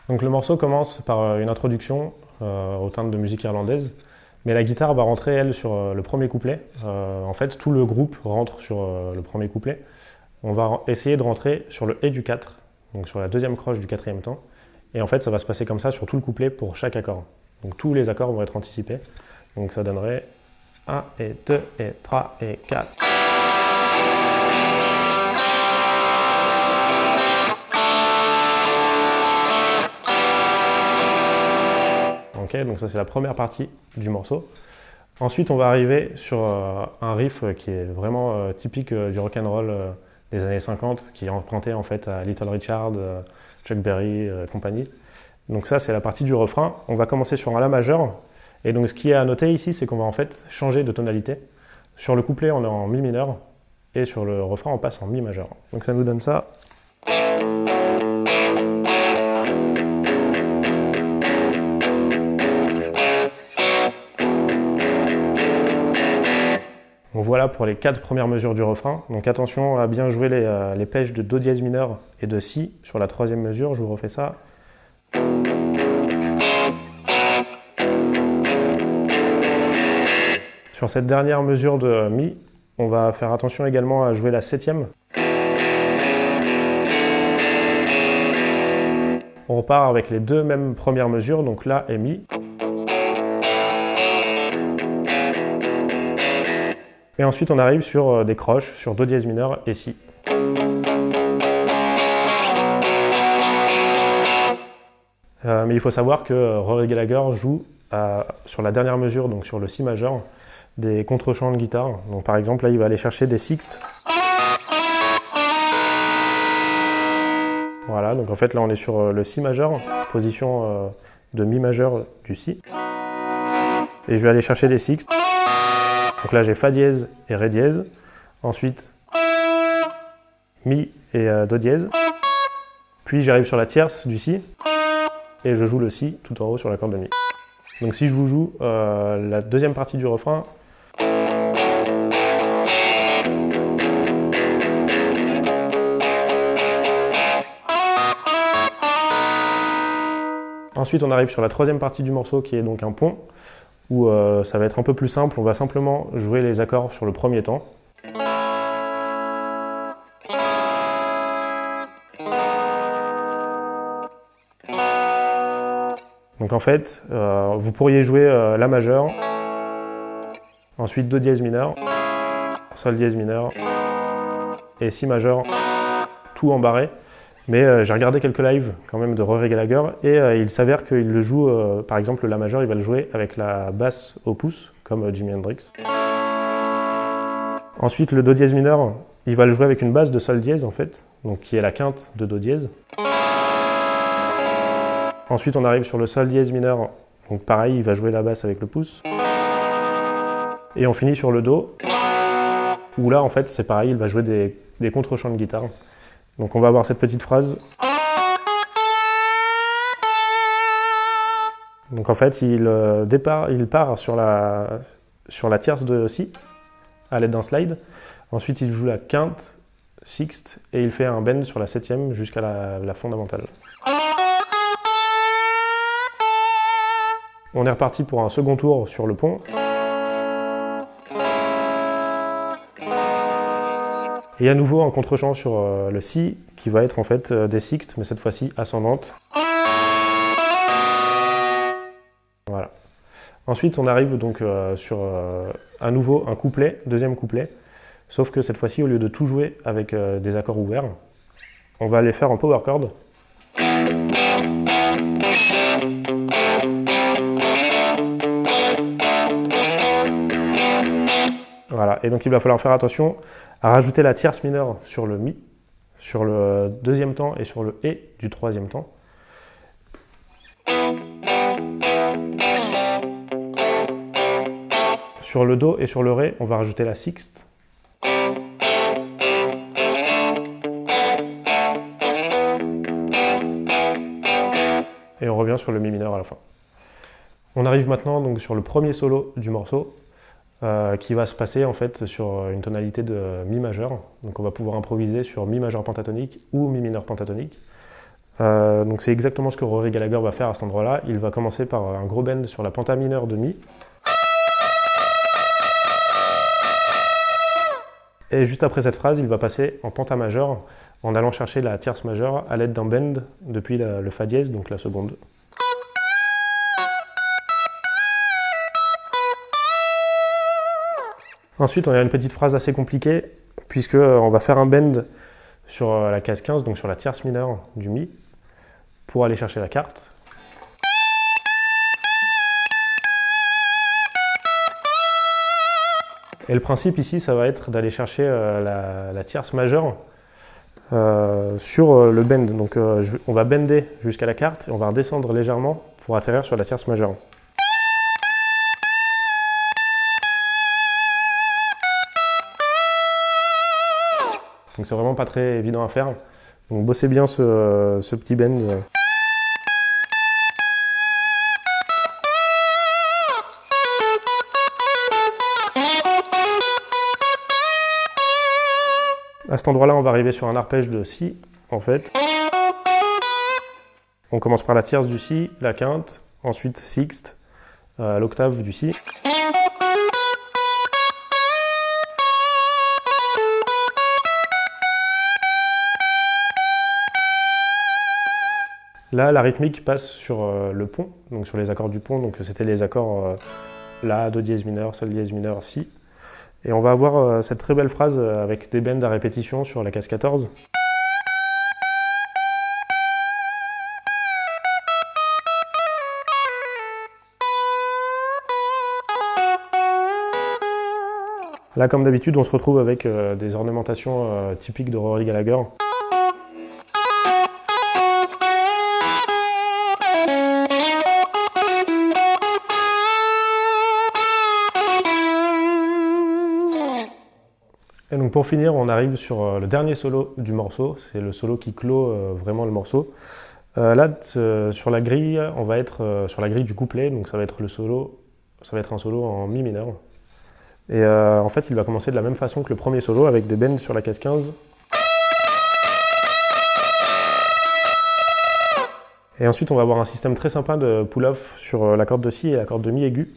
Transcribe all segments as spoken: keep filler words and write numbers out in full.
Donc le morceau commence par une introduction euh, au timbre de musique irlandaise, mais la guitare va rentrer, elle, sur euh, le premier couplet. Euh, en fait, tout le groupe rentre sur euh, le premier couplet. On va essayer de rentrer sur le et du quatre, donc sur la deuxième croche du quatrième temps. Et en fait, ça va se passer comme ça sur tout le couplet pour chaque accord. Donc tous les accords vont être anticipés. Donc ça donnerait un et deux et trois et quatre. Ok, donc ça c'est la première partie du morceau. Ensuite, on va arriver sur euh, un riff qui est vraiment euh, typique euh, du rock'n'roll euh, des années cinquante, qui est emprunté en fait à Little Richard, euh, Chuck Berry, euh, compagnie. Donc ça, c'est la partie du refrain. On va commencer sur un La majeur. Et donc ce qui est à noter ici, c'est qu'on va en fait changer de tonalité. Sur le couplet, on est en Mi mineur, et sur le refrain, on passe en Mi majeur. Donc ça nous donne ça. Donc voilà pour les quatre premières mesures du refrain. Donc attention à bien jouer les, euh, les pêches de Do dièse mineur et de Si sur la troisième mesure. Je vous refais ça. Sur cette dernière mesure de Mi, on va faire attention également à jouer la septième. On repart avec les deux mêmes premières mesures, donc La et Mi. Et ensuite on arrive sur des croches, sur Do dièse mineur et Si. Euh, mais il faut savoir que Rory Gallagher joue à, sur la dernière mesure, donc sur le Si majeur, des contre-chants de guitare. Donc par exemple là il va aller chercher des sixtes. Voilà, donc en fait là on est sur le Si majeur, position euh, de Mi majeur du Si. Et je vais aller chercher des sixtes. Donc là j'ai Fa dièse et Ré dièse. Ensuite Mi et euh, Do dièse. Puis j'arrive sur la tierce du Si. Et je joue le Si tout en haut sur la corde de Mi. Donc si je vous joue euh, la deuxième partie du refrain. Ensuite on arrive sur la troisième partie du morceau qui est donc un pont, où euh, ça va être un peu plus simple, on va simplement jouer les accords sur le premier temps. Donc en fait, euh, vous pourriez jouer euh, La majeur, ensuite Do dièse mineur, Sol dièse mineur et Si majeur, tout en barré. Mais euh, j'ai regardé quelques lives quand même de Rory Gallagher et euh, il s'avère qu'il le joue, euh, par exemple le La majeur, il va le jouer avec la basse au pouce, comme euh, Jimi Hendrix. Ensuite le Do dièse mineur, il va le jouer avec une basse de Sol dièse en fait, donc qui est la quinte de Do dièse. Ensuite on arrive sur le Sol dièse mineur, donc pareil, il va jouer la basse avec le pouce. Et on finit sur le Do, où là en fait c'est pareil, il va jouer des, des contre-chants de guitare. Donc on va avoir cette petite phrase. Donc en fait il, euh, départ, il part sur la, sur la tierce de Si, à l'aide d'un slide. Ensuite il joue la quinte, sixte, et il fait un bend sur la septième jusqu'à la, la fondamentale. On est reparti pour un second tour sur le pont. Et à nouveau un contre-champ sur euh, le Si, qui va être en fait euh, des sixtes, mais cette fois-ci ascendante. Voilà. Ensuite on arrive donc euh, sur euh, à nouveau un couplet, deuxième couplet, sauf que cette fois-ci au lieu de tout jouer avec euh, des accords ouverts, on va les faire en power chord. Voilà, et donc il va falloir faire attention à rajouter la tierce mineure sur le Mi, sur le deuxième temps et sur le Et du troisième temps. Sur le Do et sur le Ré, on va rajouter la sixte. Et on revient sur le Mi mineur à la fin. On arrive maintenant donc sur le premier solo du morceau, euh, qui va se passer en fait sur une tonalité de Mi majeur. Donc on va pouvoir improviser sur Mi majeur pentatonique ou Mi mineur pentatonique. Euh, donc c'est exactement ce que Rory Gallagher va faire à cet endroit-là. Il va commencer par un gros bend sur la penta mineure de Mi. Et juste après cette phrase, il va passer en penta majeure en allant chercher la tierce majeure à l'aide d'un bend depuis la, le fa dièse, donc la seconde. Ensuite, on a une petite phrase assez compliquée, puisqu'on va faire un bend sur la case quinze, donc sur la tierce mineure du Mi, pour aller chercher la quarte. Et le principe ici, ça va être d'aller chercher euh, la, la tierce majeure euh, sur euh, le bend. Donc euh, je, on va bender jusqu'à la quarte et on va redescendre légèrement pour atterrir sur la tierce majeure. Donc c'est vraiment pas très évident à faire. Donc bossez bien ce, ce petit bend. À cet endroit-là, on va arriver sur un arpège de Si, en fait. On commence par la tierce du Si, la quinte, ensuite sixte, euh, l'octave du Si. Là, la rythmique passe sur euh, le pont, donc sur les accords du pont. Donc c'était les accords euh, La, Do dièse mineur, Sol dièse mineur, Si. Et on va avoir euh, cette très belle phrase euh, avec des bends à répétition sur la case quatorze. Là, comme d'habitude, on se retrouve avec euh, des ornementations euh, typiques de Rory Gallagher. Et donc pour finir, on arrive sur euh, le dernier solo du morceau. C'est le solo qui clôt euh, vraiment le morceau. Euh, là, euh, sur la grille, on va être euh, sur la grille du couplet. Donc ça va être le solo, ça va être un solo en Mi mineur. Et euh, en fait, il va commencer de la même façon que le premier solo, avec des bends sur la case quinze. Et ensuite, on va avoir un système très sympa de pull-off sur la corde de Si et la corde de Mi aiguë.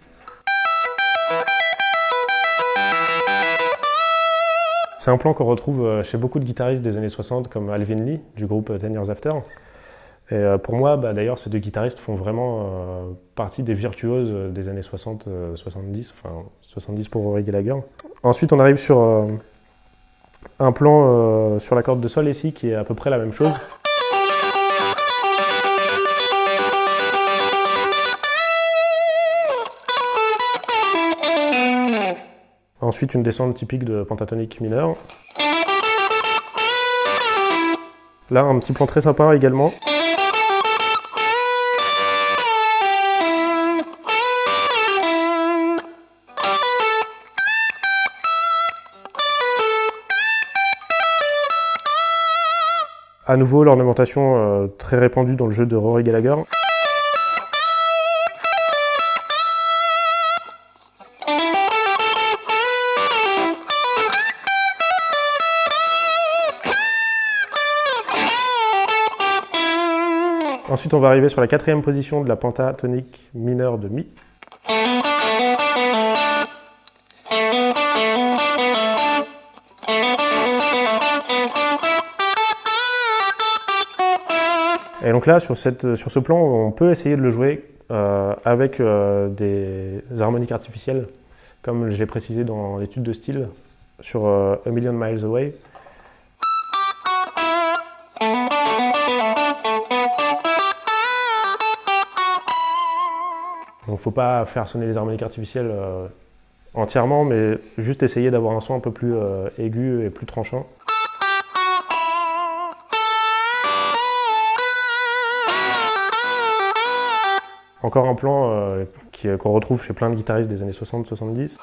C'est un plan qu'on retrouve chez beaucoup de guitaristes des années soixante, comme Alvin Lee, du groupe Ten Years After. Et pour moi, bah, d'ailleurs, ces deux guitaristes font vraiment euh, partie des virtuoses des années soixante soixante-dix, enfin soixante-dix pour Rory Gallagher. Ensuite, on arrive sur euh, un plan euh, sur la corde de Sol et Si qui est à peu près la même chose. Ensuite, une descente typique de pentatonique mineur. Là, un petit plan très sympa également. À nouveau, l'ornementation euh, très répandue dans le jeu de Rory Gallagher. Ensuite, on va arriver sur la quatrième position de la pentatonique mineure de Mi. Et donc là, sur, cette, sur ce plan, on peut essayer de le jouer euh, avec euh, des harmoniques artificielles, comme je l'ai précisé dans l'étude de style sur euh, A Million Miles Away. Donc faut pas faire sonner les harmoniques artificielles euh, entièrement, mais juste essayer d'avoir un son un peu plus euh, aigu et plus tranchant. Encore un plan euh, qu'on retrouve chez plein de guitaristes des années soixante soixante-dix.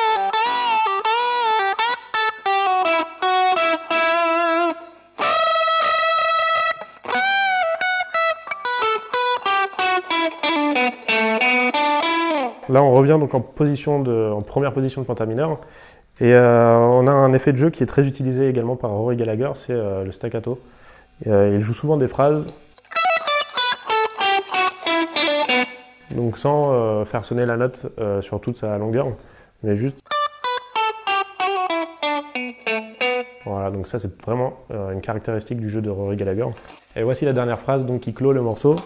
Là, on revient donc en, position de, en première position de penta mineur. Et euh, on a un effet de jeu qui est très utilisé également par Rory Gallagher, c'est euh, le staccato. Et, euh, il joue souvent des phrases donc sans euh, faire sonner la note euh, sur toute sa longueur, mais juste... Voilà, donc ça c'est vraiment euh, une caractéristique du jeu de Rory Gallagher. Et voici la dernière phrase donc, qui clôt le morceau.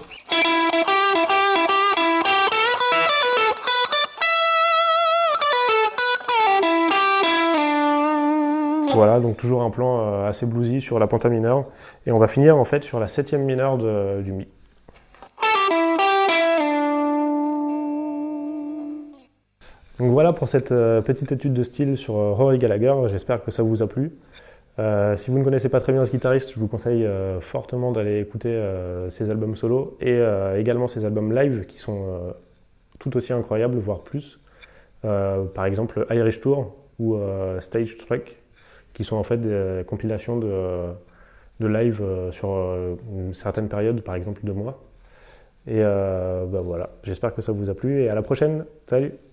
Voilà, donc toujours un plan euh, assez bluesy sur la penta mineure. Et on va finir en fait sur la septième mineure de, du Mi. Donc voilà pour cette euh, petite étude de style sur euh, Rory Gallagher, j'espère que ça vous a plu. Euh, si vous ne connaissez pas très bien ce guitariste, je vous conseille euh, fortement d'aller écouter euh, ses albums solo et euh, également ses albums live qui sont euh, tout aussi incroyables, voire plus. Euh, par exemple Irish Tour ou euh, Stage Trek, qui sont en fait des compilations de, de live euh, sur euh, une certaine période, par exemple deux mois. Et euh, bah voilà, j'espère que ça vous a plu et à la prochaine, salut!